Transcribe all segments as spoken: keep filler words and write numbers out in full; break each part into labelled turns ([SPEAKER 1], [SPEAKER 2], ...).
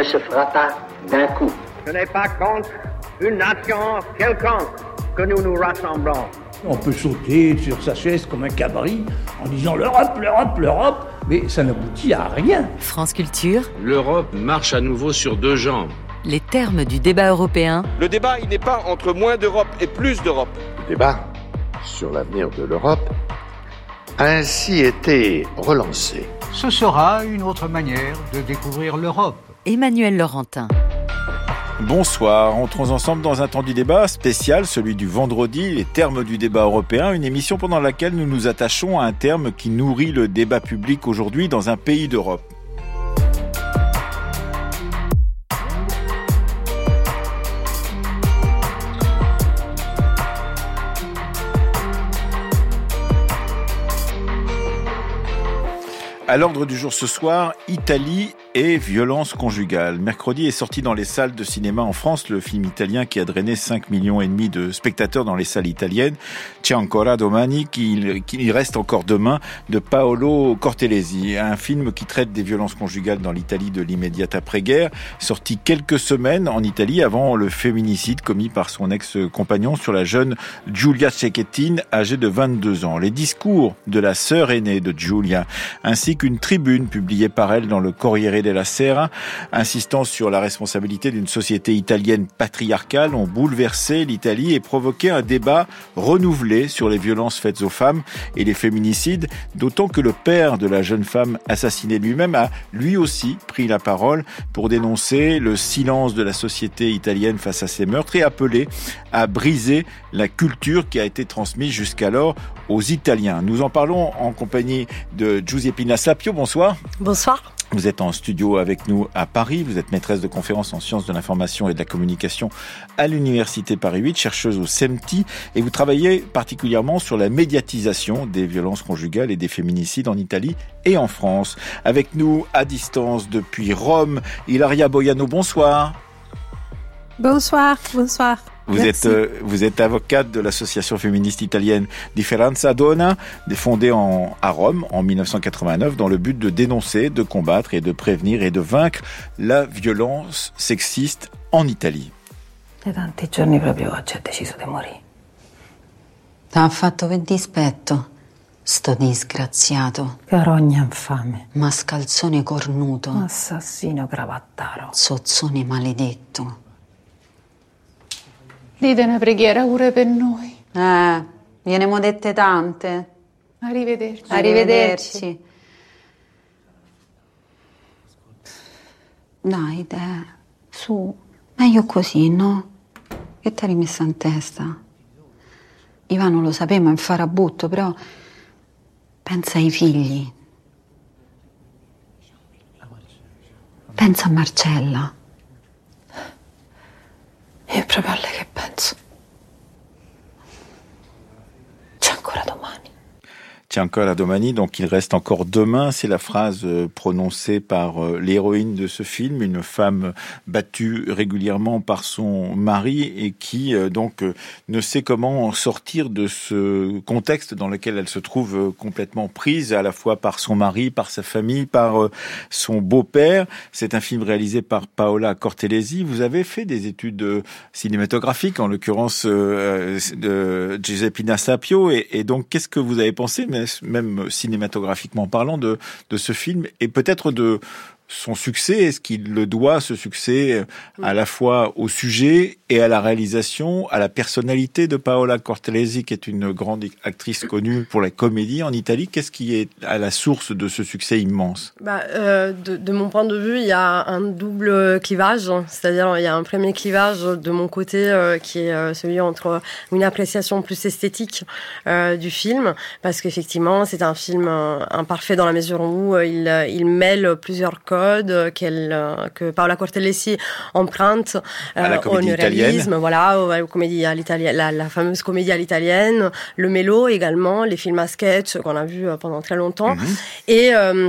[SPEAKER 1] se frotta d'un coup.
[SPEAKER 2] Ce n'est pas contre une nation quelconque que nous nous rassemblons.
[SPEAKER 3] On peut sauter sur sa chaise comme un cabri en disant l'Europe, l'Europe, l'Europe, mais ça n'aboutit à rien.
[SPEAKER 4] France Culture.
[SPEAKER 5] L'Europe marche à nouveau sur deux jambes.
[SPEAKER 4] Les termes du débat européen.
[SPEAKER 6] Le débat, il n'est pas entre moins d'Europe et plus d'Europe.
[SPEAKER 7] Le débat sur l'avenir de l'Europe a ainsi été relancé.
[SPEAKER 8] Ce sera une autre manière de découvrir l'Europe.
[SPEAKER 4] Emmanuel Laurentin.
[SPEAKER 9] Bonsoir, entrons ensemble dans un temps du débat spécial, celui du vendredi, les termes du débat européen, une émission pendant laquelle nous nous attachons à un terme qui nourrit le débat public aujourd'hui dans un pays d'Europe. À l'ordre du jour ce soir, Italie et violence conjugale. Mercredi est sorti dans les salles de cinéma en France le film italien qui a drainé cinq millions et demi de spectateurs dans les salles italiennes. C'è ancora domani, qui, qui reste encore demain, de Paolo Cortellesi. Un film qui traite des violences conjugales dans l'Italie de l'immédiate après-guerre, sorti quelques semaines en Italie avant le féminicide commis par son ex-compagnon sur la jeune Giulia Cecchettin, âgée de vingt-deux ans. Les discours de la sœur aînée de Giulia, ainsi qu'une tribune publiée par elle dans le Corriere della Sera, insistant sur la responsabilité d'une société italienne patriarcale, ont bouleversé l'Italie et provoqué un débat renouvelé sur les violences faites aux femmes et les féminicides, d'autant que le père de la jeune femme assassinée lui-même a lui aussi pris la parole pour dénoncer le silence de la société italienne face à ces meurtres et appeler à briser la culture qui a été transmise jusqu'alors aux Italiens. Nous en parlons en compagnie de Giuseppina Sapio. Bonsoir.
[SPEAKER 10] Bonsoir.
[SPEAKER 9] Vous êtes en studio avec nous à Paris. Vous êtes maîtresse de conférences en sciences de l'information et de la communication à l'Université Paris huit, chercheuse au C E M T I, et vous travaillez particulièrement sur la médiatisation des violences conjugales et des féminicides en Italie et en France. Avec nous à distance depuis Rome, Ilaria Boiano, bonsoir.
[SPEAKER 10] Bonsoir, bonsoir.
[SPEAKER 9] Vous êtes, euh, vous êtes avocate de l'association féministe italienne Differenza Donna, fondée en, à Rome en mille neuf cent quatre-vingt-neuf dans le but de dénoncer, de combattre et de prévenir et de vaincre la violence sexiste en Italie.
[SPEAKER 11] Da tanti giorni proprio oggi ha deciso di morire.
[SPEAKER 12] T'ha fatto che dispetto, sto disgraziato.
[SPEAKER 11] Carogna infame.
[SPEAKER 12] Mascalzone cornuto.
[SPEAKER 11] Assassino cravattaro.
[SPEAKER 12] Zozzone maledetto.
[SPEAKER 10] Dite una preghiera pure per noi.
[SPEAKER 12] Eh, gliene dette tante.
[SPEAKER 10] Arrivederci.
[SPEAKER 12] Arrivederci. Dai, te, su. Meglio così, no? Che t'hai rimessa in testa? Ivano lo sapeva in farabutto, però pensa ai figli. Pensa a Marcella.
[SPEAKER 11] E proprio a lei che penso. C'è ancora domani.
[SPEAKER 9] C'è ancora domani, donc il reste encore demain. C'est la phrase prononcée par l'héroïne de ce film, une femme battue régulièrement par son mari et qui donc ne sait comment sortir de ce contexte dans lequel elle se trouve complètement prise à la fois par son mari, par sa famille, par son beau-père. C'est un film réalisé par Paola Cortellesi. Vous avez fait des études cinématographiques, en l'occurrence de Giuseppina Sapio, et, et donc qu'est-ce que vous avez pensé, même cinématographiquement parlant, de, de ce film et peut-être de son succès? Est-ce qu'il le doit, ce succès, à la fois au sujet et à la réalisation, à la personnalité de Paola Cortellesi, qui est une grande actrice connue pour la comédie en Italie? Qu'est-ce qui est à la source de ce succès immense?
[SPEAKER 13] bah, euh, de, de mon point de vue, il y a un double clivage. C'est-à-dire, il y a un premier clivage de mon côté euh, qui est euh, celui entre une appréciation plus esthétique euh, du film, parce qu'effectivement, c'est un film euh, imparfait dans la mesure où euh, il, il mêle plusieurs codes qu'elle, que Paola Cortellesi emprunte euh, au néoréalisme, voilà, aux comédies à l'italienne, la, la fameuse comédie à l'italienne, le mélo également, les films à sketch qu'on a vus pendant très longtemps, mmh. et euh,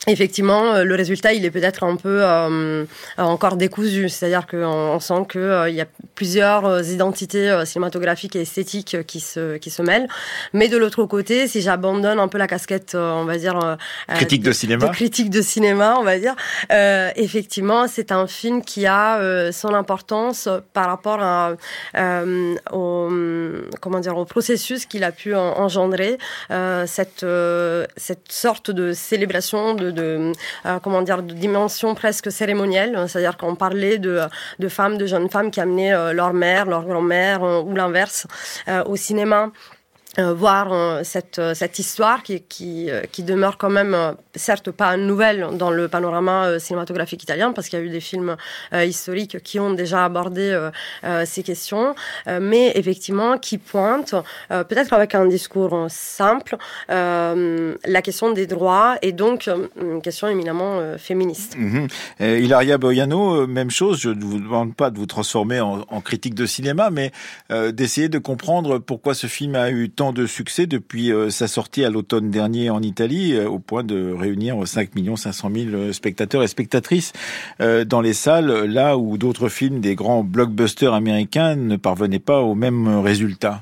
[SPEAKER 13] Effectivement, le résultat, il est peut-être un peu euh, encore décousu. C'est-à-dire qu'on on sent qu'il euh, y a plusieurs identités euh, cinématographiques et esthétiques qui se qui se mêlent. Mais de l'autre côté, si j'abandonne un peu la casquette, euh, on va dire euh,
[SPEAKER 9] critique de, de cinéma,
[SPEAKER 13] de critique de cinéma, on va dire, euh, effectivement, c'est un film qui a euh, son importance par rapport à euh, au comment dire au processus qu'il a pu engendrer, euh, cette euh, cette sorte de célébration de de euh, comment dire de dimension presque cérémonielle, c'est-à-dire qu'on parlait de de femmes, de jeunes femmes qui amenaient euh, leur mère, leur grand-mère euh, ou l'inverse euh, au cinéma. Euh, voir euh, cette cette histoire qui qui qui demeure quand même euh, certes pas nouvelle dans le panorama euh, cinématographique italien, parce qu'il y a eu des films euh, historiques qui ont déjà abordé euh, euh, ces questions, euh, mais effectivement qui pointent euh, peut-être avec un discours simple euh, la question des droits, et donc euh, une question éminemment euh, féministe.
[SPEAKER 9] Mmh. Euh, Ilaria Boiano, même chose. Je ne vous demande pas de vous transformer en, en critique de cinéma, mais euh, d'essayer de comprendre pourquoi ce film a eu tant de succès depuis euh, sa sortie à l'automne dernier en Italie, euh, au point de réunir cinq millions cinq cent mille spectateurs et spectatrices euh, dans les salles, là où d'autres films des grands blockbusters américains ne parvenaient pas au même résultat.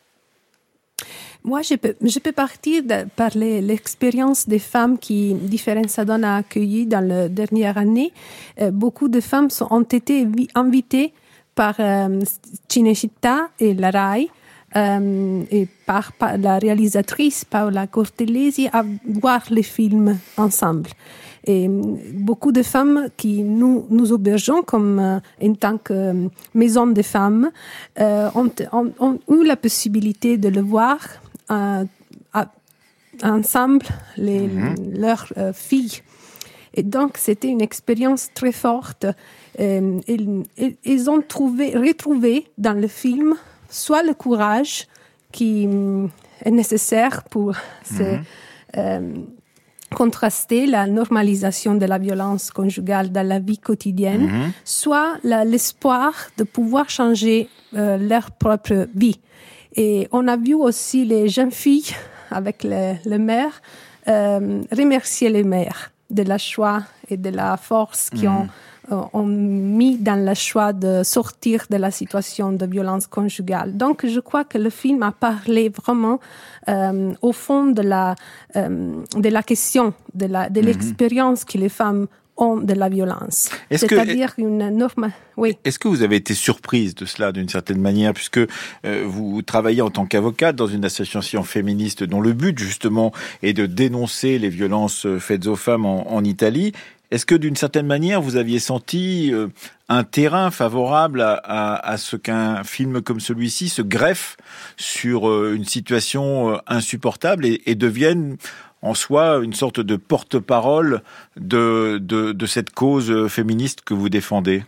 [SPEAKER 10] Moi, je peux, je peux partir de, par les, l'expérience des femmes qui Differenza Donna a accueillies dans la dernière année. Euh, beaucoup de femmes sont, ont été invitées par euh, Cinecittà et la Rai, Euh, et par, par la réalisatrice Paola Cortellesi à voir les films ensemble. Et beaucoup de femmes qui nous, nous hébergeons comme euh, en tant que euh, maison de femmes euh, ont, ont, ont eu la possibilité de le voir euh, à, ensemble, les, mm-hmm. leurs euh, filles. Et donc, c'était une expérience très forte. Euh, ils, ils ont trouvé, retrouvé dans le film soit le courage qui est nécessaire pour se, mmh. euh, contraster la normalisation de la violence conjugale dans la vie quotidienne, mmh. soit la, l'espoir de pouvoir changer euh, leur propre vie. Et on a vu aussi les jeunes filles avec les, les mères euh, remercier les mères de la choix et de la force qui mmh. ont ont mis dans le choix de sortir de la situation de violence conjugale. Donc, je crois que le film a parlé vraiment euh, au fond de la euh, de la question, de la de mm-hmm. l'expérience que les femmes ont de la violence. Est-ce C'est-à-dire que, une norme. Oui.
[SPEAKER 9] Est-ce que vous avez été surprise de cela d'une certaine manière, puisque euh, vous travaillez en tant qu'avocate dans une association féministe dont le but justement est de dénoncer les violences faites aux femmes en, en Italie? Est-ce que d'une certaine manière, vous aviez senti euh, un terrain favorable à, à, à ce qu'un film comme celui-ci se greffe sur euh, une situation euh, insupportable et, et devienne en soi une sorte de porte-parole de, de, de cette cause féministe que vous défendez?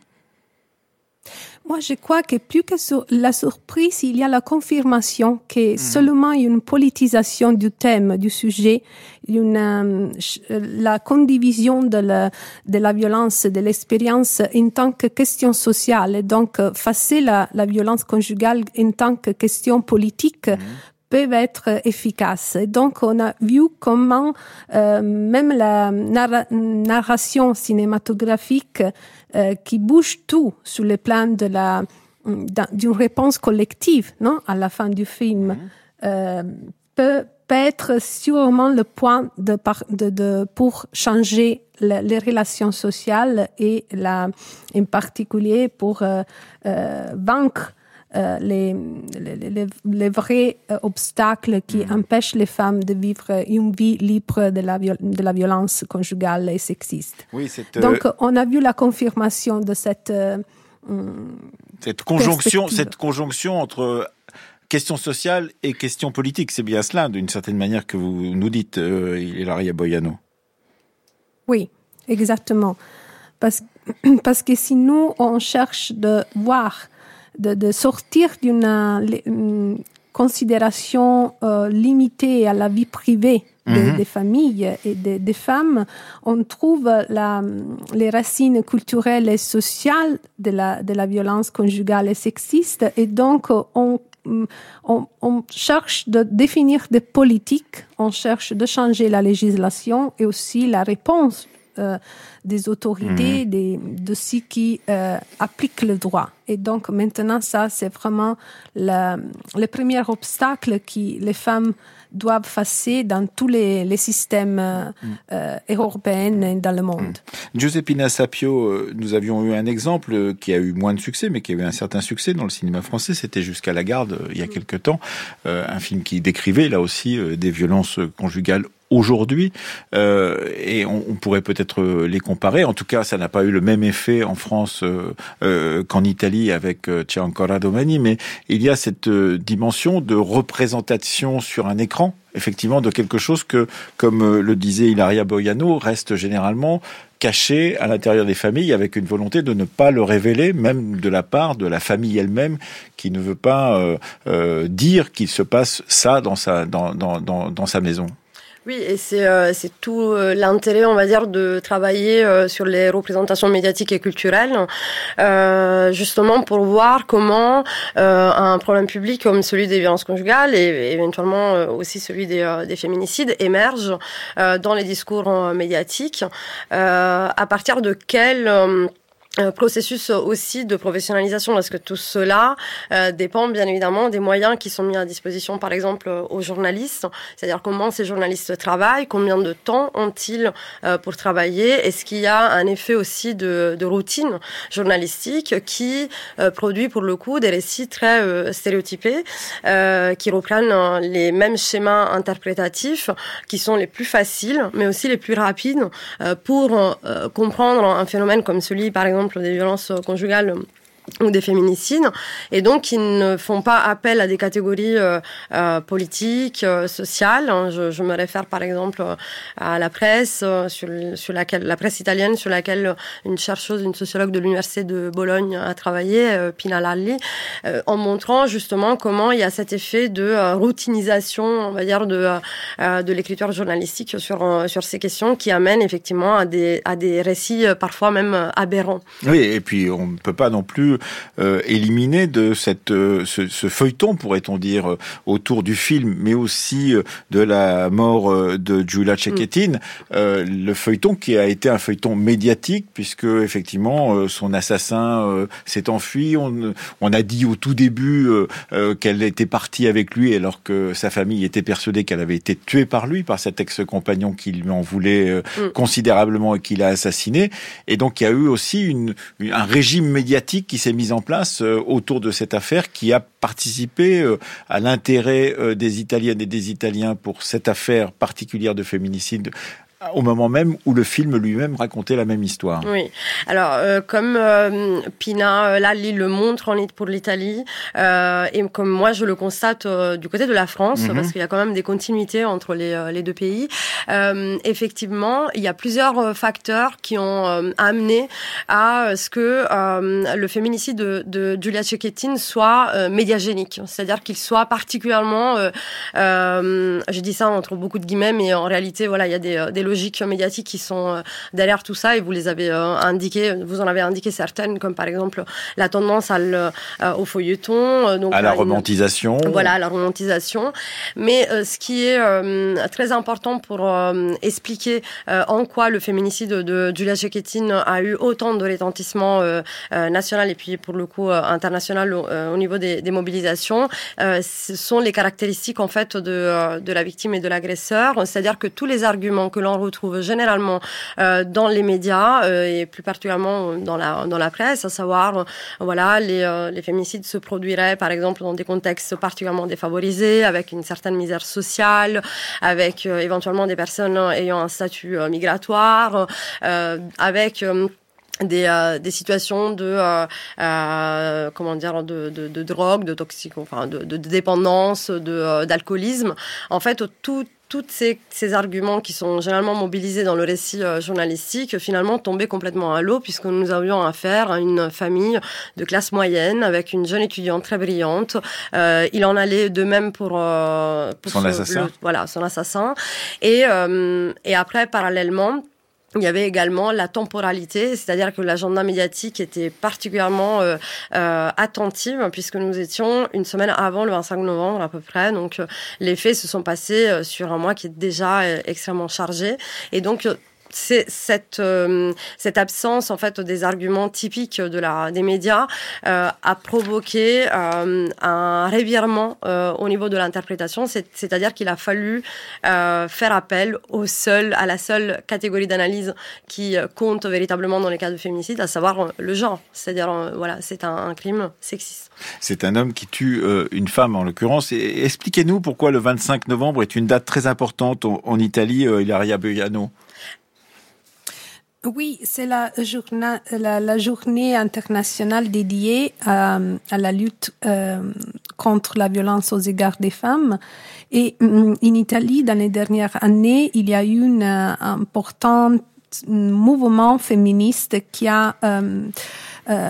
[SPEAKER 10] Moi, je crois que plus que sur la surprise, il y a la confirmation que mmh. seulement une politisation du thème, du sujet, une, euh, la condivision de la, de la violence, de l'expérience en tant que question sociale, et donc passer la, la violence conjugale en tant que question politique, mmh. peuvent être efficaces. Et donc, on a vu comment euh, même la narra- narration cinématographique euh, qui bouge tout sur le plan de la d'une réponse collective, non, à la fin du film, mmh. euh, peut, peut être sûrement le point de, de, de pour changer la, les relations sociales et la, en particulier pour euh, euh, vaincre Euh, les, les, les, les vrais euh, obstacles qui mmh. empêchent les femmes de vivre une vie libre de la, viol- de la violence conjugale et sexiste.
[SPEAKER 9] Oui, cette,
[SPEAKER 10] Donc, euh... on a vu la confirmation de cette euh,
[SPEAKER 9] cette conjonction, cette conjonction entre question sociale et question politique. C'est bien cela, d'une certaine manière, que vous nous dites, euh, Ilaria Boiano.
[SPEAKER 10] Oui, exactement. Parce, parce que si nous, on cherche de voir De, de sortir d'une euh, considération euh, limitée à la vie privée de, mm-hmm. des familles et des, des femmes, on trouve la, les racines culturelles et sociales de la, de la violence conjugale et sexiste, et donc on, on, on cherche de définir des politiques, on cherche de changer la législation et aussi la réponse euh, des autorités, mmh. des, de ceux qui euh, appliquent le droit. Et donc maintenant, ça, c'est vraiment le, le premier obstacle que les femmes doivent passer dans tous les, les systèmes euh, mmh. euh, européens et dans le monde.
[SPEAKER 9] Mmh. Giuseppina Sapio, nous avions eu un exemple qui a eu moins de succès, mais qui a eu un certain succès dans le cinéma français. C'était Jusqu'à la garde, il y a quelque temps. Euh, un film qui décrivait, là aussi, euh, des violences conjugales aujourd'hui, euh, et on, on pourrait peut-être les comparer. En tout cas, ça n'a pas eu le même effet en France euh, euh, qu'en Italie avec euh, C'è ancora domani, mais il y a cette euh, dimension de représentation sur un écran, effectivement, de quelque chose que, comme euh, le disait Ilaria Boiano, reste généralement caché à l'intérieur des familles avec une volonté de ne pas le révéler, même de la part de la famille elle-même, qui ne veut pas euh, euh, dire qu'il se passe ça dans sa, dans, dans, dans, dans sa maison.
[SPEAKER 13] Oui, et c'est euh, c'est tout euh, l'intérêt, on va dire, de travailler euh, sur les représentations médiatiques et culturelles, euh, justement pour voir comment euh, un problème public comme celui des violences conjugales et éventuellement euh, aussi celui des, euh, des féminicides émerge euh, dans les discours euh, médiatiques, euh, à partir de quel euh, Euh, processus aussi de professionnalisation, parce que tout cela euh, dépend bien évidemment des moyens qui sont mis à disposition, par exemple aux journalistes, c'est-à-dire comment ces journalistes travaillent, combien de temps ont-ils euh, pour travailler, est-ce qu'il y a un effet aussi de, de routine journalistique qui euh, produit pour le coup des récits très euh, stéréotypés, euh, qui reprennent euh, les mêmes schémas interprétatifs, qui sont les plus faciles, mais aussi les plus rapides euh, pour euh, comprendre un phénomène comme celui, par exemple, des violences conjugales ou des féminicides, et donc ils ne font pas appel à des catégories euh, euh, politiques, euh, sociales. Je, je me réfère par exemple à la presse, euh, sur, sur laquelle la presse italienne, sur laquelle une chercheuse, une sociologue de l'université de Bologne a travaillé, euh, Pina Lalli, euh, en montrant justement comment il y a cet effet de euh, routinisation, on va dire, de euh, de l'écriture journalistique sur euh, sur ces questions qui amènent effectivement à des à des récits euh, parfois même euh, aberrants.
[SPEAKER 9] Oui, et puis on ne peut pas non plus Euh, éliminé de cette euh, ce, ce feuilleton, pourrait-on dire, euh, autour du film, mais aussi euh, de la mort euh, de Giulia Cecchettin, mm. euh, le feuilleton qui a été un feuilleton médiatique, puisque effectivement euh, son assassin euh, s'est enfui. On, on a dit au tout début euh, euh, qu'elle était partie avec lui, alors que sa famille était persuadée qu'elle avait été tuée par lui, par cet ex-compagnon qui lui en voulait euh, mm. considérablement et qui l'a assassiné. Et donc il y a eu aussi une, une, un régime médiatique qui s'est mis en place euh, autour de cette affaire, qui a participé euh, à l'intérêt euh, des Italiennes et des Italiens pour cette affaire particulière de féminicide, au moment même où le film lui-même racontait la même histoire.
[SPEAKER 13] Oui. Alors, euh, comme euh, Pina Lalli le montre en, pour l'Italie, euh, et comme moi je le constate euh, du côté de la France, mm-hmm. parce qu'il y a quand même des continuités entre les, euh, les deux pays, euh, effectivement, il y a plusieurs facteurs qui ont euh, amené à ce que euh, le féminicide de, de Giulia Cecchettin soit euh, médiagénique, c'est-à-dire qu'il soit particulièrement, euh, euh, je dis ça entre beaucoup de guillemets, mais en réalité, voilà, il y a des, des logiques médiatiques qui sont derrière tout ça, et vous les avez euh, indiquées, vous en avez indiqué certaines, comme par exemple la tendance à le, euh, au feuilleton, euh, donc
[SPEAKER 9] à la
[SPEAKER 13] une,
[SPEAKER 9] romantisation.
[SPEAKER 13] Voilà, à la romantisation. Mais euh, ce qui est euh, très important pour euh, expliquer euh, en quoi le féminicide de Giulia Cecchettin a eu autant de retentissement euh, euh, national et puis pour le coup euh, international euh, au niveau des, des mobilisations, euh, ce sont les caractéristiques en fait de, euh, de la victime et de l'agresseur, c'est-à-dire que tous les arguments que l'on retrouve généralement euh, dans les médias euh, et plus particulièrement dans la dans la presse, à savoir euh, voilà les euh, les féminicides se produiraient par exemple dans des contextes particulièrement défavorisés, avec une certaine misère sociale, avec euh, éventuellement des personnes ayant un statut euh, migratoire, euh, avec euh, des euh, des situations de euh, euh, comment dire de de de drogue, de toxique, enfin de de dépendance, de euh, d'alcoolisme. En fait, tout Toutes ces, ces arguments qui sont généralement mobilisés dans le récit euh, journalistique, finalement tombaient complètement à l'eau, puisque nous avions affaire à une famille de classe moyenne avec une jeune étudiante très brillante. Euh, il en allait de même pour, euh, pour
[SPEAKER 9] son
[SPEAKER 13] ce,
[SPEAKER 9] assassin.
[SPEAKER 13] Le, voilà, son assassin. Et, euh, et après, parallèlement, Il y avait également la temporalité, c'est-à-dire que l'agenda médiatique était particulièrement euh, euh, attentive, puisque nous étions une semaine avant le vingt-cinq novembre à peu près. Donc euh, les faits se sont passés euh, sur un mois qui est déjà euh, extrêmement chargé. Et donc euh, c'est cette euh, cette absence en fait des arguments typiques de la des médias euh, a provoqué euh, un revirement euh, au niveau de l'interprétation, c'est, c'est-à-dire qu'il a fallu euh, faire appel au seul à la seule catégorie d'analyse qui compte véritablement dans les cas de féminicide, à savoir le genre, c'est-à-dire euh, voilà, c'est un, un crime sexiste.
[SPEAKER 9] C'est un homme qui tue euh, une femme en l'occurrence. Et expliquez-nous pourquoi le vingt-cinq novembre est une date très importante en, en Italie, euh, Ilaria Boiano.
[SPEAKER 10] Oui, c'est la journée, la, la journée internationale dédiée à, à la lutte euh, contre la violence aux égards des femmes. Et en Italie, dans les dernières années, il y a eu un important mouvement féministe qui a euh, euh,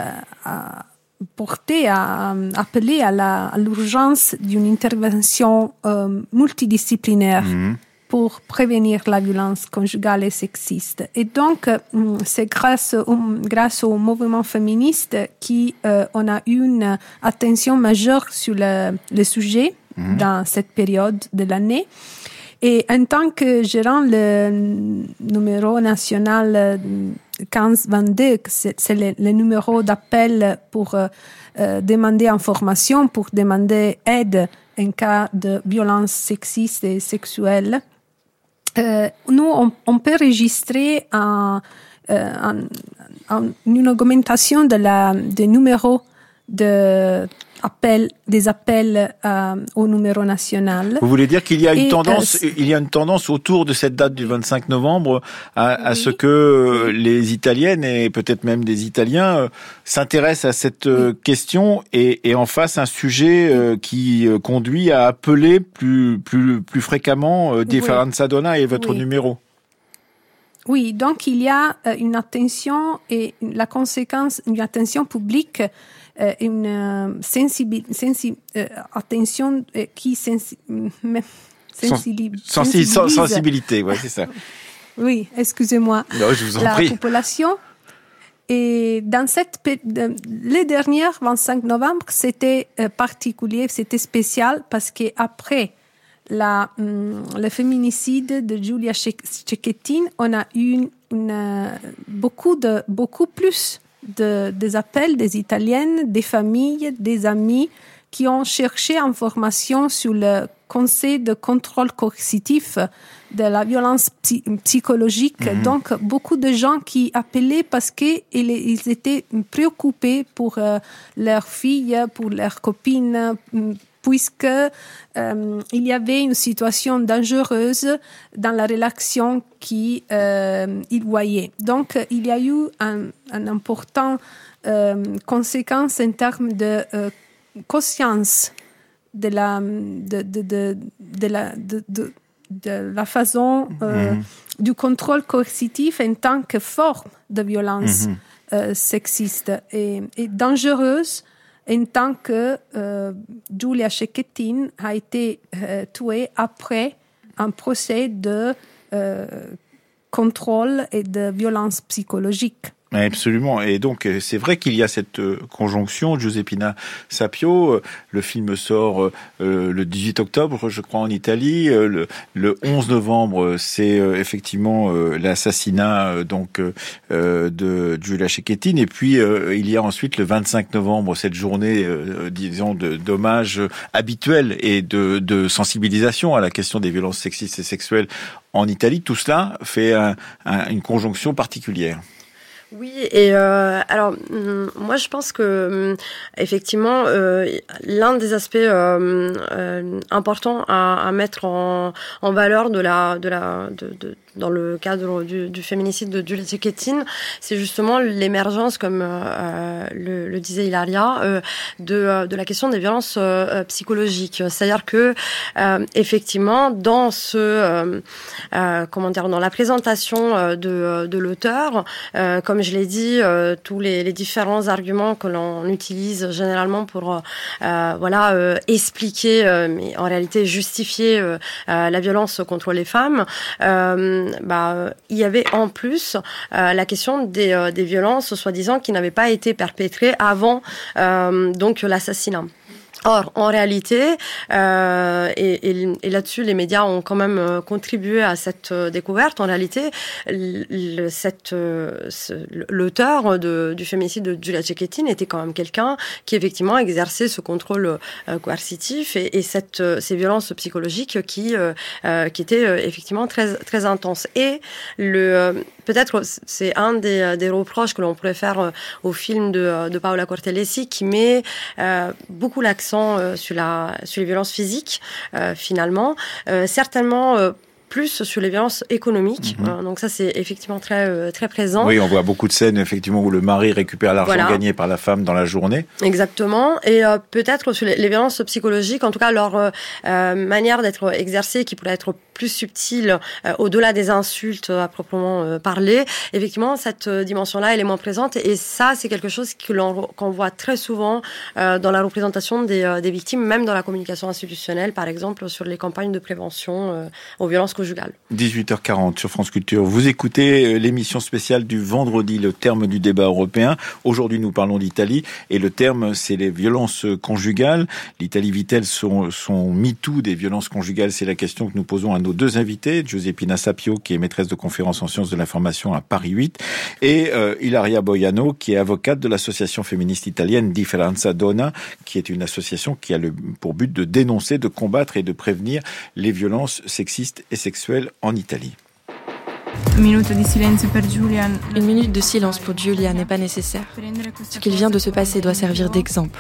[SPEAKER 10] porté à appeler à, la, à l'urgence d'une intervention euh, multidisciplinaire. Mmh. Pour prévenir la violence conjugale et sexiste. Et donc, c'est grâce au, grâce au mouvement féministe qu'on euh, a eu une attention majeure sur le, le sujet mmh. dans cette période de l'année. Et en tant que gérant le numéro national quinze vingt-deux, c'est, c'est le, le numéro d'appel pour euh, euh, demander information, pour demander aide en cas de violence sexiste et sexuelle, Euh, nous, on, on peut enregistrer un, euh, un, un, une augmentation de la, des numéros de appel, des appels euh, au numéro national.
[SPEAKER 9] Vous voulez dire qu'il y a une
[SPEAKER 10] Et,
[SPEAKER 9] tendance,
[SPEAKER 10] euh,
[SPEAKER 9] il y a une tendance autour de cette date du vingt-cinq novembre à, à oui. ce que les Italiennes et peut-être même des Italiens euh, s'intéressent à cette euh, oui. question et, et en fassent un sujet euh, qui euh, conduit à appeler plus plus plus fréquemment euh, Differenza Donna et votre oui. numéro.
[SPEAKER 10] Oui, donc il y a euh, une attention et la conséquence, une attention publique. Euh, une euh, sensibi- sensi- euh, attention euh, qui sensi-
[SPEAKER 9] sensi- sensibilise. Sensibilité, ouais, c'est ça.
[SPEAKER 10] Oui, excusez-moi.
[SPEAKER 9] Non, je vous en
[SPEAKER 10] la
[SPEAKER 9] prie.
[SPEAKER 10] population. Et dans cette, les dernières vingt-cinq novembre, c'était euh, particulier, c'était spécial parce que après la, hum, le féminicide de Giulia Cecchettin, on a eu une, une, beaucoup de, beaucoup plus De, des appels des Italiennes, des familles, des amis qui ont cherché information sur le Conseil de contrôle coercitif de la violence psy- psychologique. Mmh. Donc, beaucoup de gens qui appelaient parce qu'ils ils étaient préoccupés pour euh, leurs filles, pour leurs copines, puisque euh, il y avait une situation dangereuse dans la relation qu'ils euh, voyaient. Donc, il y a eu un, un important euh, conséquence en termes de euh, conscience de la de de de, de la de, de, de la façon euh, mmh. du contrôle coercitif en tant que forme de violence mmh. euh, sexiste et, et dangereuse. En tant que euh, Giulia Cecchettin a été euh, tuée après un procès de euh, contrôle et de violence psychologique.
[SPEAKER 9] Absolument. Et donc, c'est vrai qu'il y a cette conjonction. Giuseppina Sapio, le film sort euh, le dix-huit octobre, je crois, en Italie. Le, le onze novembre, c'est euh, effectivement euh, l'assassinat euh, donc euh, de Giulia Cecchettin. Et puis, euh, il y a ensuite le vingt-cinq novembre, cette journée, euh, disons, de, d'hommage habituel et de, de sensibilisation à la question des violences sexistes et sexuelles en Italie. Tout cela fait un, un, une conjonction particulière.
[SPEAKER 13] Oui, et euh, alors moi je pense que effectivement euh, l'un des aspects euh, euh, importants à, à mettre en, en valeur de la de la de, de dans le cadre du, du féminicide de Giulia Cecchettin, c'est justement l'émergence, comme euh, le, le disait Ilaria, euh, de, de la question des violences euh, psychologiques. C'est-à-dire que euh, effectivement, dans ce euh, euh, comment dire, dans la présentation de, de l'auteur, euh, comme je l'ai dit, euh, tous les, les différents arguments que l'on utilise généralement pour euh, voilà euh, expliquer, euh, mais en réalité justifier euh, euh, la violence contre les femmes. Euh, euh, bah, il y avait en plus euh, la question des, euh, des violences, soi-disant, qui n'avaient pas été perpétrées avant euh, donc l'assassinat. Or, en réalité, euh, et, et, et là-dessus, les médias ont quand même euh, contribué à cette euh, découverte. En réalité, le, cette, euh, ce, l'auteur de, du féminicide de Giulia Cecchettin était quand même quelqu'un qui effectivement exerçait ce contrôle euh, coercitif et, et cette, euh, ces violences psychologiques qui, euh, euh, qui étaient euh, effectivement très, très intenses. Et le, euh, peut-être c'est un des, des reproches que l'on pourrait faire euh, au film de, de Paola Cortellesi, qui met euh, beaucoup l'accent sur, la, sur les violences physiques, euh, finalement. Euh, certainement euh, plus sur les violences économiques. Mmh. Euh, donc ça, c'est effectivement très, euh, très présent.
[SPEAKER 9] Oui, on voit beaucoup de scènes, effectivement, où le mari récupère l'argent
[SPEAKER 13] voilà.
[SPEAKER 9] gagné par la femme dans la journée.
[SPEAKER 13] Exactement. Et euh, peut-être sur les, les violences psychologiques, en tout cas, leur euh, manière d'être exercée, qui pourrait être plus subtile, euh, au-delà des insultes à proprement euh, parler. Effectivement, cette euh, dimension-là, elle est moins présente. Et ça, c'est quelque chose que l'on, qu'on voit très souvent euh, dans la représentation des, euh, des victimes, même dans la communication institutionnelle, par exemple, sur les campagnes de prévention euh, aux violences conjugales.
[SPEAKER 9] dix-huit heures quarante sur France Culture. Vous écoutez l'émission spéciale du vendredi, le terme du débat européen. Aujourd'hui, nous parlons d'Italie et le terme, c'est les violences conjugales. L'Italie vit-elle son, son MeToo des violences conjugales? C'est la question que nous posons à nos deux invités, Giuseppina Sapio, qui est maîtresse de conférences en sciences de l'information à Paris huit, et euh, Ilaria Boiano, qui est avocate de l'association féministe italienne Differenza Donna, qui est une association qui a le, pour but de dénoncer, de combattre et de prévenir les violences sexistes et sexuelles en Italie.
[SPEAKER 14] Une minute de silence pour Giulia.
[SPEAKER 15] Une minute de silence pour Giulia n'est pas nécessaire. Ce qu'il vient de se passer doit servir d'exemple.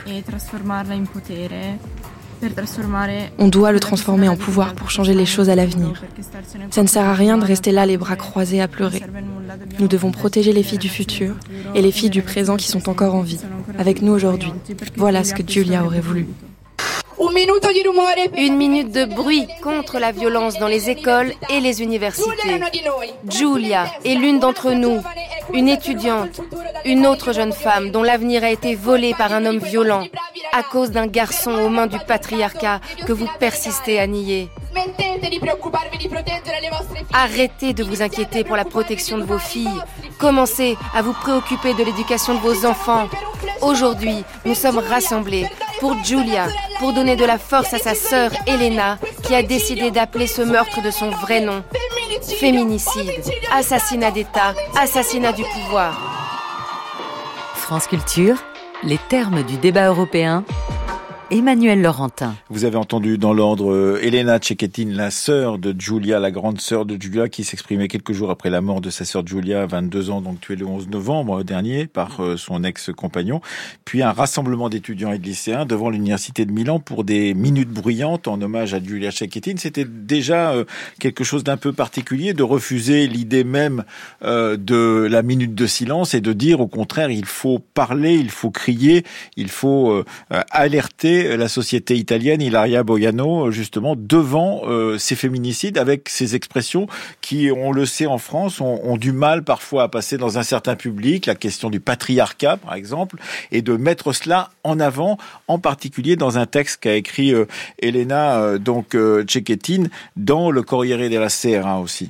[SPEAKER 15] On doit le transformer en pouvoir pour changer les choses à l'avenir. Ça ne sert à rien de rester là les bras croisés à pleurer. Nous devons protéger les filles du futur et les filles du présent qui sont encore en vie, avec nous aujourd'hui. Voilà ce que Giulia aurait voulu.
[SPEAKER 16] Une minute de bruit contre la violence dans les écoles et les universités. Giulia est l'une d'entre nous, une étudiante, une autre jeune femme dont l'avenir a été volé par un homme violent à cause d'un garçon aux mains du patriarcat que vous persistez à nier. Arrêtez de vous inquiéter pour la protection de vos filles. Commencez à vous préoccuper de l'éducation de vos enfants. Aujourd'hui, nous sommes rassemblés pour Giulia, pour donner de la force à sa sœur Elena, qui a décidé d'appeler ce meurtre de son vrai nom. Féminicide, assassinat d'État, assassinat du pouvoir.
[SPEAKER 4] France Culture, les termes du débat européen. Emmanuel Laurentin.
[SPEAKER 9] Vous avez entendu dans l'ordre euh, Elena Cecchettin, la sœur de Giulia, la grande sœur de Giulia, qui s'exprimait quelques jours après la mort de sa sœur Giulia, vingt-deux ans, donc tuée le onze novembre dernier par euh, son ex-compagnon. Puis un rassemblement d'étudiants et de lycéens devant l'université de Milan pour des minutes bruyantes en hommage à Giulia Cecchettin. C'était déjà euh, quelque chose d'un peu particulier de refuser l'idée même euh, de la minute de silence et de dire au contraire, il faut parler, il faut crier, il faut euh, alerter la société italienne, Ilaria Boiano, justement, devant euh, ces féminicides, avec ces expressions qui, on le sait en France, ont, ont du mal parfois à passer dans un certain public, la question du patriarcat, par exemple, et de mettre cela en avant, en particulier dans un texte qu'a écrit euh, Elena euh, donc euh, Cecchettin dans le Corriere della Sera aussi.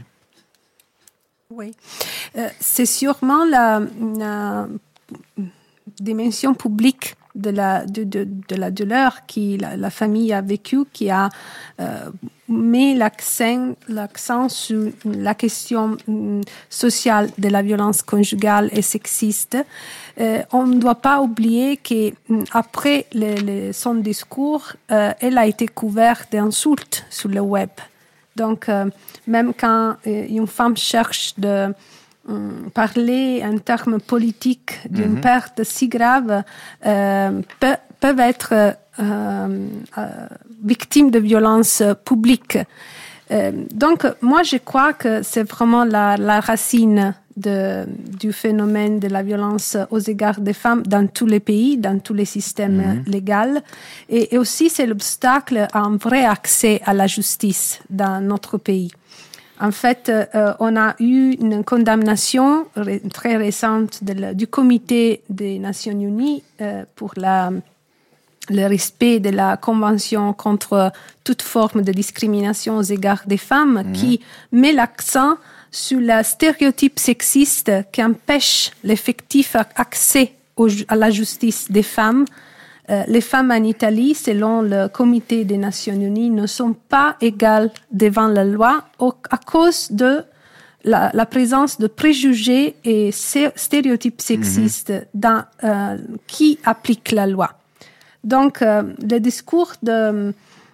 [SPEAKER 10] Oui, euh, c'est sûrement la, la dimension publique de la de, de, de la douleur qui la, la famille a vécu, qui a euh, mis l'accent l'accent sur la question mm, sociale de la violence conjugale et sexiste. Euh, on ne doit pas oublier que mm, après le, le, son discours, euh, elle a été couverte d'insultes sur le web. Donc euh, même quand euh, une femme cherche de parler en termes politiques d'une mm-hmm. perte si grave euh, pe- peuvent être euh, euh, victimes de violences publiques. Euh, donc, moi, je crois que c'est vraiment la, la racine de, du phénomène de la violence aux égards des femmes dans tous les pays, dans tous les systèmes mm-hmm. légaux. Et, et aussi, c'est l'obstacle à un vrai accès à la justice dans notre pays. En fait, euh, on a eu une condamnation ré- très récente de la, du Comité des Nations Unies euh, pour la, le respect de la Convention contre toute forme de discrimination aux égards des femmes, mmh. qui met l'accent sur le stéréotype sexiste qui empêche l'effectif accès au, à la justice des femmes. Euh, les femmes en Italie, selon le Comité des Nations Unies, ne sont pas égales devant la loi au, à cause de la, la présence de préjugés et stéréotypes sexistes mmh. dans, euh, qui appliquent la loi. Donc, euh, le discours de,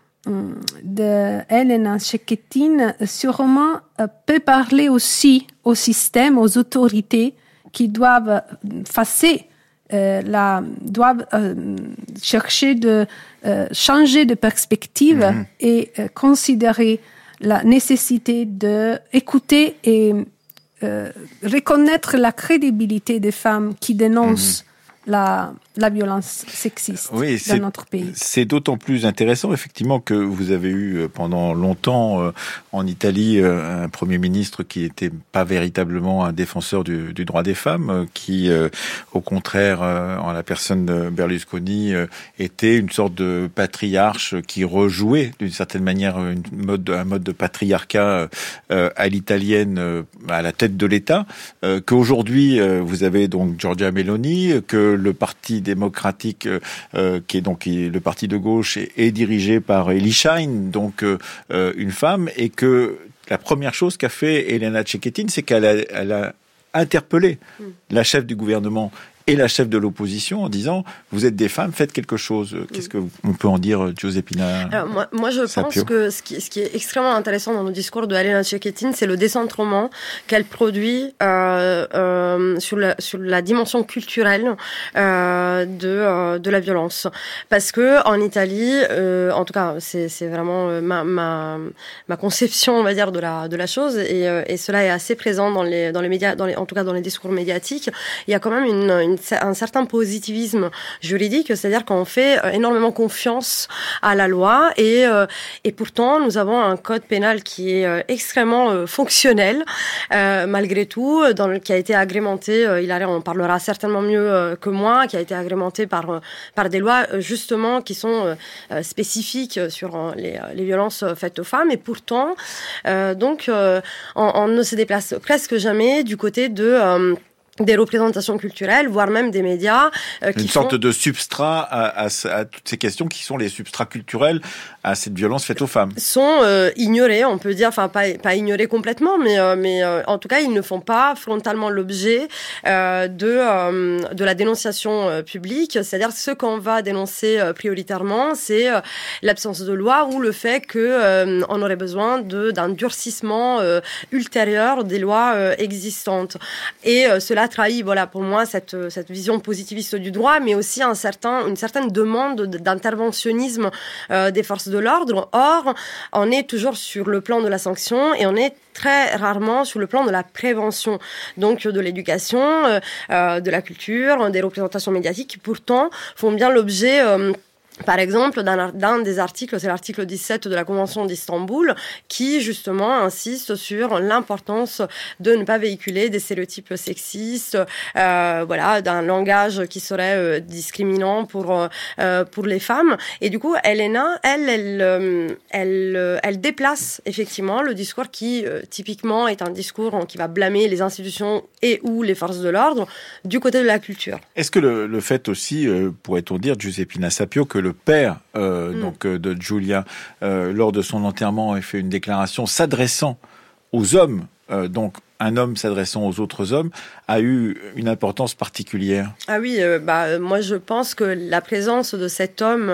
[SPEAKER 10] de Elena Cecchettin, sûrement, euh, peut parler aussi au système, aux autorités qui doivent fasser Euh, la, doivent euh, chercher de euh, changer de perspective mmh. et euh, considérer la nécessité d'écouter et euh, reconnaître la crédibilité des femmes qui dénoncent mmh. la, la violence sexiste
[SPEAKER 9] oui,
[SPEAKER 10] dans notre pays.
[SPEAKER 9] C'est d'autant plus intéressant, effectivement, que vous avez eu pendant longtemps euh, en Italie euh, un Premier ministre qui n'était pas véritablement un défenseur du, du droit des femmes, euh, qui, euh, au contraire, euh, en la personne de Berlusconi, euh, était une sorte de patriarche qui rejouait, d'une certaine manière, une mode, un mode de patriarcat euh, à l'italienne, euh, à la tête de l'État, euh, qu'aujourd'hui, euh, vous avez donc Giorgia Meloni, que le Parti démocratique, euh, qui est donc le parti de gauche, est, est dirigé par Elly Schlein, donc euh, une femme, et que la première chose qu'a fait Elena Cecchettin, c'est qu'elle a, elle a interpellé mm. la chef du gouvernement et la chef de l'opposition en disant « Vous êtes des femmes, faites quelque chose ». Qu'est-ce qu'on peut en dire, Giuseppina
[SPEAKER 13] Alors, moi, moi, je
[SPEAKER 9] Sapio.
[SPEAKER 13] pense que ce qui, ce qui est extrêmement intéressant dans le discours de Elena Cecchettin, c'est le décentrement qu'elle produit euh, euh, sur, la, sur la dimension culturelle euh, de, euh, de la violence. Parce que en Italie, euh, en tout cas, c'est, c'est vraiment ma, ma, ma conception, on va dire, de la, de la chose, et, et cela est assez présent dans les, dans les médias, dans les, en tout cas dans les discours médiatiques. Il y a quand même une, une un certain positivisme juridique, c'est-à-dire qu'on fait énormément confiance à la loi et, euh, et pourtant nous avons un code pénal qui est euh, extrêmement euh, fonctionnel euh, malgré tout, dans le, qui a été agrémenté, euh, Hilaire en parlera certainement mieux euh, que moi, qui a été agrémenté par, euh, par des lois euh, justement qui sont euh, spécifiques sur euh, les, les violences faites aux femmes, et pourtant euh, donc euh, on, on ne se déplace presque jamais du côté de euh, des représentations culturelles, voire même des médias. Euh, qui
[SPEAKER 9] Une sorte
[SPEAKER 13] font...
[SPEAKER 9] de substrat à, à, à toutes ces questions qui sont les substrats culturels à cette violence faite aux femmes.
[SPEAKER 13] Sont euh, ignorés, on peut dire, enfin pas, pas ignorés complètement, mais, euh, mais euh, en tout cas, ils ne font pas frontalement l'objet euh, de, euh, de la dénonciation euh, publique. C'est-à-dire ce qu'on va dénoncer euh, prioritairement, c'est euh, l'absence de loi ou le fait qu'on euh, aurait besoin de, d'un durcissement euh, ultérieur des lois euh, existantes. Et euh, cela trahit, voilà, pour moi, cette, cette vision positiviste du droit, mais aussi un certain, une certaine demande d'interventionnisme euh, des forces de l'ordre. Or, on est toujours sur le plan de la sanction et on est très rarement sur le plan de la prévention, donc de l'éducation, euh, de la culture, des représentations médiatiques qui pourtant font bien l'objet... Euh, Par exemple, dans, dans des articles, c'est l'article dix-sept de la Convention d'Istanbul qui, justement, insiste sur l'importance de ne pas véhiculer des stéréotypes sexistes, euh, voilà, d'un langage qui serait euh, discriminant pour, euh, pour les femmes. Et du coup, Elena, elle, elle, euh, elle, euh, elle déplace effectivement le discours qui, euh, typiquement, est un discours qui va blâmer les institutions et ou les forces de l'ordre du côté de la culture.
[SPEAKER 9] Est-ce que le, le fait aussi, euh, pourrait-on dire, Giuseppina Sapio, que le père euh, mm. donc euh, de Giulia, euh, lors de son enterrement, a fait une déclaration s'adressant aux hommes, euh, donc un homme s'adressant aux autres hommes, a eu une importance particulière?
[SPEAKER 13] Ah oui, euh, bah, moi je pense que la présence de cet homme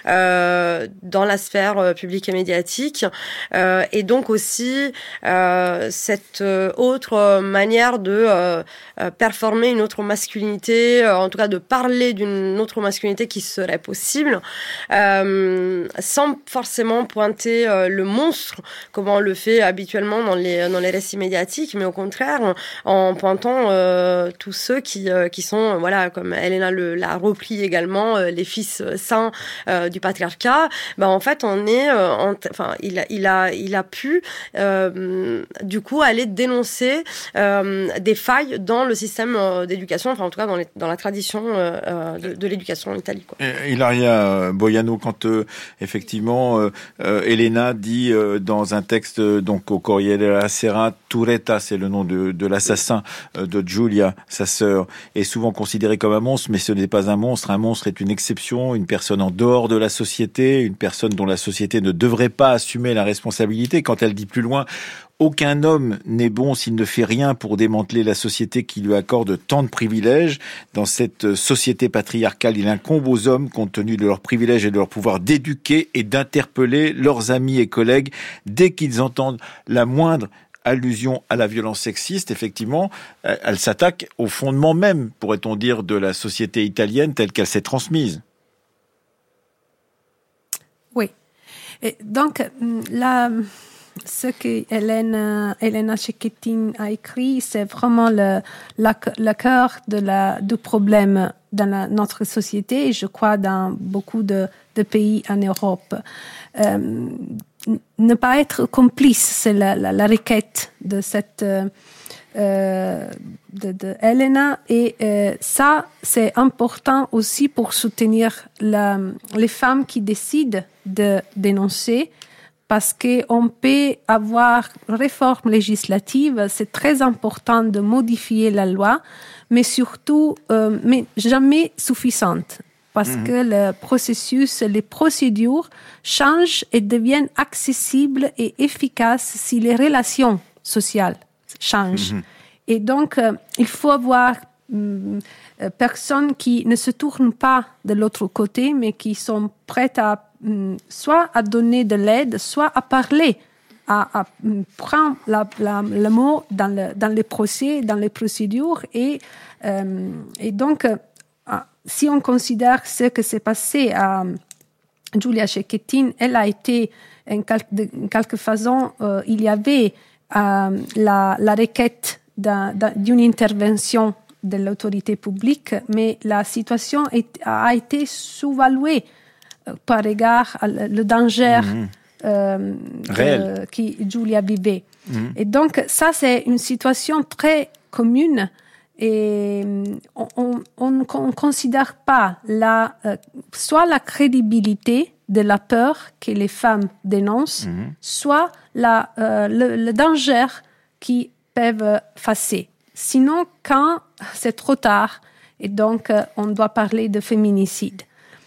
[SPEAKER 13] euh, dans la sphère euh, publique et médiatique euh, et donc aussi euh, cette euh, autre manière de euh, performer une autre masculinité, euh, en tout cas de parler d'une autre masculinité qui serait possible, euh, sans forcément pointer euh, le monstre, comme on le fait habituellement dans les, dans les récits médiatiques, mais au contraire en pointant euh, tous ceux qui, euh, qui sont, voilà, comme Elena le, l'a repris également, euh, les fils saints euh, du patriarcat. Ben, en fait, on est, euh, en t- enfin, il a, il a, il a pu euh, du coup aller dénoncer euh, des failles dans le système euh, d'éducation, enfin en tout cas dans, les, dans la tradition euh, de, de l'éducation en Italie, quoi.
[SPEAKER 9] Et Ilaria Boiano, quand euh, effectivement euh, euh, Elena dit euh, dans un texte euh, donc au Corriere della Sera Tureta, c'est le nom de, de l'assassin de Giulia, sa sœur, est souvent considéré comme un monstre, mais ce n'est pas un monstre. Un monstre est une exception, une personne en dehors de la société, une personne dont la société ne devrait pas assumer la responsabilité. Quand elle dit plus loin, aucun homme n'est bon s'il ne fait rien pour démanteler la société qui lui accorde tant de privilèges. Dans cette société patriarcale, il incombe aux hommes, compte tenu de leurs privilèges et de leur pouvoir, d'éduquer et d'interpeller leurs amis et collègues dès qu'ils entendent la moindre allusion à la violence sexiste. Effectivement, elle s'attaque au fondement même, pourrait-on dire, de la société italienne telle qu'elle s'est transmise.
[SPEAKER 10] Oui. Et donc, la... ce que Hélène, Elena Cecchettin a écrit, c'est vraiment le, la, le cœur de la, du problème dans la, notre société et je crois dans beaucoup de, de pays en Europe. Euh, ne pas être complice, c'est la, la, la requête de cette euh, de, de Elena et euh, ça, c'est important aussi pour soutenir la, les femmes qui décident de dénoncer. Parce qu'on peut avoir réforme législative, c'est très important de modifier la loi, mais surtout, euh, mais jamais suffisante. Parce mmh. que le processus, les procédures changent et deviennent accessibles et efficaces si les relations sociales changent. Mmh. Et donc, euh, il faut avoir euh, personnes qui ne se tournent pas de l'autre côté, mais qui sont prêtes à soit à donner de l'aide, soit à parler, à, à prendre la, la, le mot dans, le, dans les procès, dans les procédures. Et, euh, et donc, euh, si on considère ce qui s'est passé à Giulia Cecchettin, elle a été, en quelque, de quelque façon, euh, il y avait euh, la, la requête d'un, d'un, d'une intervention de l'autorité publique, mais la situation est, a été sous-évaluée par égard au danger mmh. euh, de, qui Giulia vivait. Mmh. Et donc, ça, c'est une situation très commune et on ne considère pas la, euh, soit la crédibilité de la peur que les femmes dénoncent, mmh. soit la, euh, le, le danger qu'ils peuvent facer. Sinon, quand c'est trop tard, et donc euh, on doit parler de féminicide.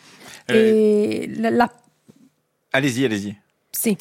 [SPEAKER 10] Et la, la... Allez-y,
[SPEAKER 9] allez-y.
[SPEAKER 10] Si.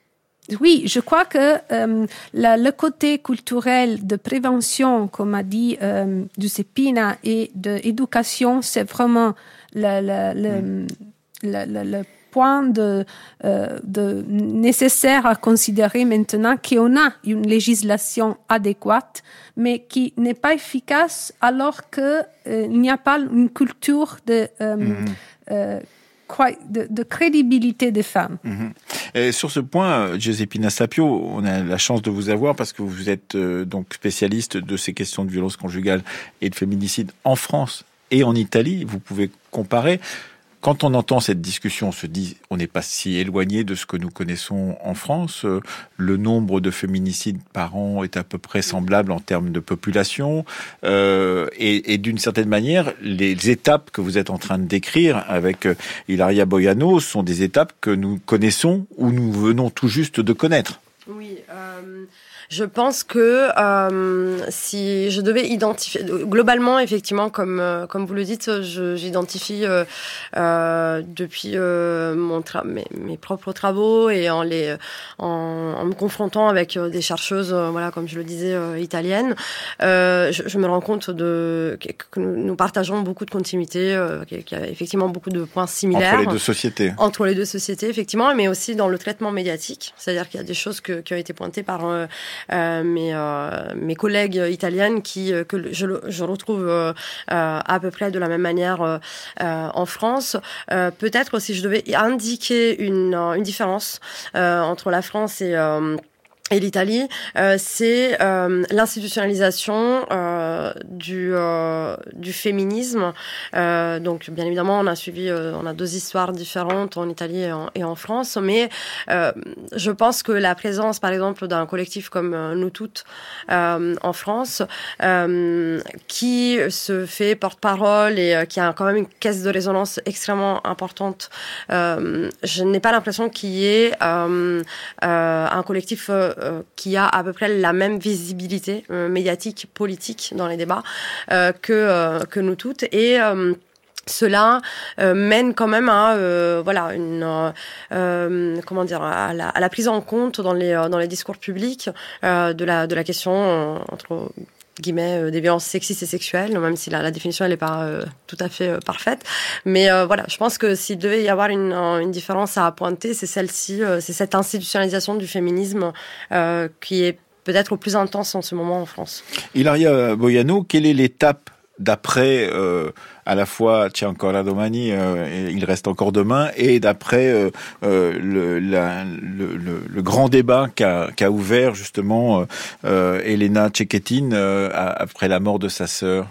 [SPEAKER 10] Oui, je crois que euh, la, le côté culturel de prévention, comme a dit euh, Giuseppina, et d'éducation, c'est vraiment le, le, le, mm. le, le, le point de, euh, de nécessaire à considérer maintenant qu'on a une législation adéquate, mais qui n'est pas efficace alors qu'il euh, n'y a pas une culture de... Euh, mm. Euh, de, de crédibilité des femmes.
[SPEAKER 9] Mmh. Et sur ce point, Giuseppina Sapio, on a la chance de vous avoir parce que vous êtes euh, donc spécialiste de ces questions de violence conjugale et de féminicide en France et en Italie. Vous pouvez comparer. Quand on entend cette discussion, on se dit on n'est pas si éloigné de ce que nous connaissons en France. Le nombre de féminicides par an est à peu près semblable en termes de population. Euh, et, et d'une certaine manière, les étapes que vous êtes en train de décrire avec Ilaria Boiano sont des étapes que nous connaissons ou nous venons tout juste de connaître.
[SPEAKER 13] Oui, euh, je pense que euh, si je devais identifier globalement, effectivement, comme euh, comme vous le dites, je, j'identifie euh, euh, depuis euh, mon tra- mes, mes propres travaux et en les en, en me confrontant avec des chercheuses, euh, voilà, comme je le disais, euh, italiennes, euh, je, je me rends compte de que, que nous partageons beaucoup de continuités, euh, qu'il y a effectivement beaucoup de points similaires
[SPEAKER 9] entre les deux sociétés,
[SPEAKER 13] entre les deux sociétés, effectivement, mais aussi dans le traitement médiatique, c'est-à-dire qu'il y a des choses que qui ont été pointées par euh, euh, mes, euh, mes collègues italiennes qui, euh, que je, je retrouve euh, à peu près de la même manière euh, euh, en France. Euh, peut-être si je devais indiquer une, une différence euh, entre la France et... Euh, Et l'Italie, euh, c'est euh, l'institutionnalisation euh, du euh, du féminisme. Euh, donc, bien évidemment, on a suivi, euh, on a deux histoires différentes en Italie et en, et en France. Mais euh, je pense que la présence, par exemple, d'un collectif comme euh, Nous Toutes euh, en France, euh, qui se fait porte-parole et euh, qui a quand même une caisse de résonance extrêmement importante, euh, je n'ai pas l'impression qu'il y ait euh, euh, un collectif euh, euh, qui a à peu près la même visibilité euh, médiatique, politique dans les débats euh, que euh, que nous toutes et euh, cela euh, mène quand même à euh, voilà une euh, comment dire à la, à la prise en compte dans les dans les discours publics euh, de la de la question euh, entre guillemets euh, des violences sexistes et sexuelles, même si la, la définition elle est pas euh, tout à fait euh, parfaite, mais euh, voilà, je pense que s'il devait y avoir une une différence à pointer, c'est celle-ci, euh, c'est cette institutionnalisation du féminisme euh, qui est peut-être le plus intense en ce moment en France.
[SPEAKER 9] Ilaria Boiano, quelle est l'étape d'après euh, à la fois C'è ancora domani, euh, il reste encore demain, et d'après euh, euh, le, la, le, le, le grand débat qu'a, qu'a ouvert justement euh, Elena Cecchettin euh, après la mort de sa sœur?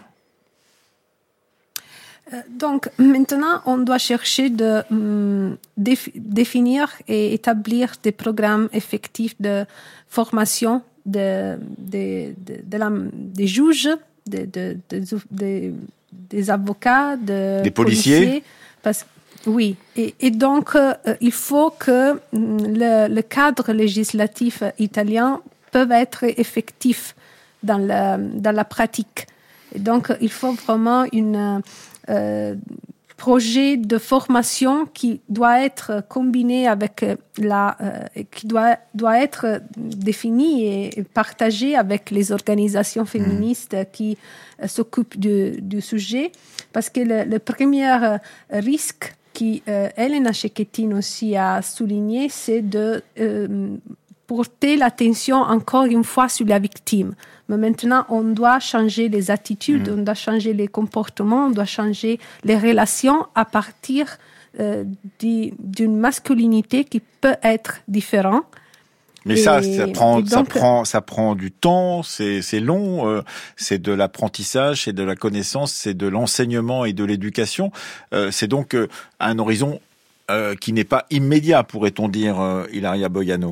[SPEAKER 10] Donc maintenant, on doit chercher de um, déf- définir et établir des programmes effectifs de formation de, de, de, de la, des juges, de, de, de, de, des avocats, de
[SPEAKER 9] des policiers. policiers
[SPEAKER 10] parce, oui, et, et donc euh, il faut que le, le cadre législatif italien peut être effectif dans la, dans la pratique. Et donc il faut vraiment une euh, projet de formation qui doit être combiné avec la, euh, qui doit, doit être défini et partagé avec les organisations féministes mmh. qui euh, s'occupent du, du sujet. Parce que le, le premier euh, risque qui euh, Elena Cecchettin aussi a souligné, c'est de euh, porter l'attention encore une fois sur la victime. Mais maintenant, on doit changer les attitudes, mmh. on doit changer les comportements, on doit changer les relations à partir euh, di, d'une masculinité qui peut être différente.
[SPEAKER 9] Mais et, ça, ça prend, donc, ça prend, ça prend du temps, c'est, c'est long, euh, c'est de l'apprentissage, c'est de la connaissance, c'est de l'enseignement et de l'éducation. Euh, c'est donc euh, un horizon euh, qui n'est pas immédiat, pourrait-on dire, euh, Ilaria Boiano.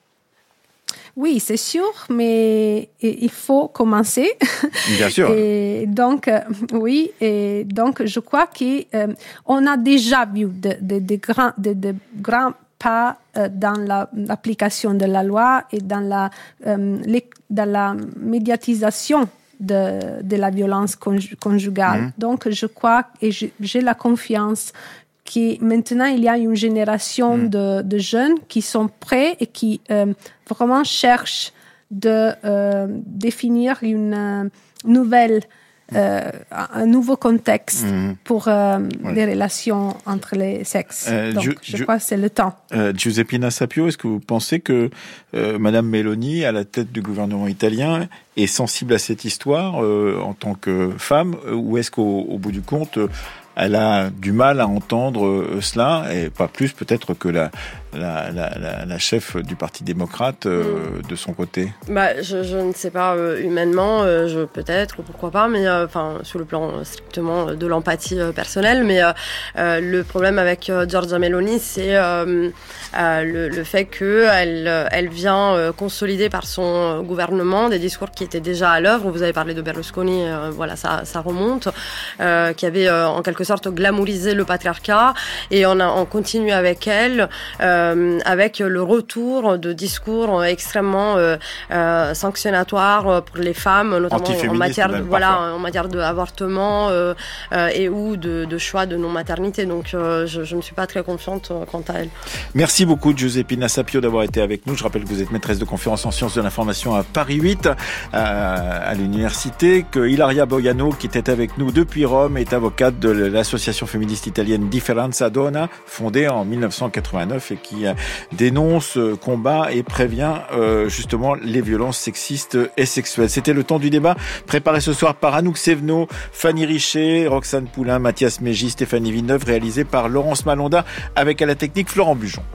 [SPEAKER 10] Oui, c'est sûr, mais il faut commencer.
[SPEAKER 9] Bien sûr.
[SPEAKER 10] Et donc, euh, oui, et donc je crois qu'on euh, a déjà vu de, de, de, grands, de, de grands pas euh, dans la, l'application de la loi et dans la, euh, les, dans la médiatisation de, de la violence conj- conjugale. Mmh. Donc, je crois et je, j'ai la confiance que maintenant, il y a une génération mmh. de, de jeunes qui sont prêts et qui euh, vraiment cherchent de euh, définir une euh, nouvelle, euh, un nouveau contexte mmh. pour euh, ouais. les relations entre les sexes. Euh, Donc, Gi- je crois que c'est le temps.
[SPEAKER 9] Euh, Giuseppina Sapio, est-ce que vous pensez que euh, Madame Meloni, à la tête du gouvernement italien, est sensible à cette histoire euh, en tant que femme, ou est-ce qu'au au bout du compte, euh, elle a du mal à entendre euh, cela, et pas plus peut-être que la, la, la, la, la chef du Parti démocrate euh, mmh. de son côté?
[SPEAKER 13] Bah, je, je ne sais pas, euh, humainement, euh, je, peut-être, ou pourquoi pas, mais enfin, euh, sur le plan euh, strictement de l'empathie euh, personnelle, mais euh, euh, le problème avec euh, Giorgia Meloni, c'est euh, euh, le, le fait qu'elle elle vient euh, consolider par son gouvernement des discours qui étaient déjà à l'œuvre. Vous avez parlé de Berlusconi, euh, voilà, ça, ça remonte, euh, qui avait euh, en quelque sorte glamourisé le patriarcat, et on, a, on continue avec elle, euh, avec le retour de discours extrêmement euh, euh, sanctionnatoires pour les femmes, notamment en matière de, voilà, en matière d'avortement euh, euh, et ou de, de choix de non-maternité. Donc euh, je, je ne suis pas très confiante euh, quant à elle.
[SPEAKER 9] Merci beaucoup Giuseppina Sapio d'avoir été avec nous. Je rappelle que vous êtes maîtresse de conférence en sciences de l'information à Paris huit, à, à l'université, que Ilaria Boiano, qui était avec nous depuis Rome, est avocate de l'association féministe italienne Differenza Donna, fondée en dix-neuf cent quatre-vingt-neuf et qui dénonce, combat et prévient euh, justement les violences sexistes et sexuelles. C'était le temps du débat, préparé ce soir par Anouk Sévenot, Fanny Richet, Roxane Poulain, Mathias Mégy, Stéphanie Villeneuve, réalisé par Laurence Malonda, avec à la technique Florent Bujon.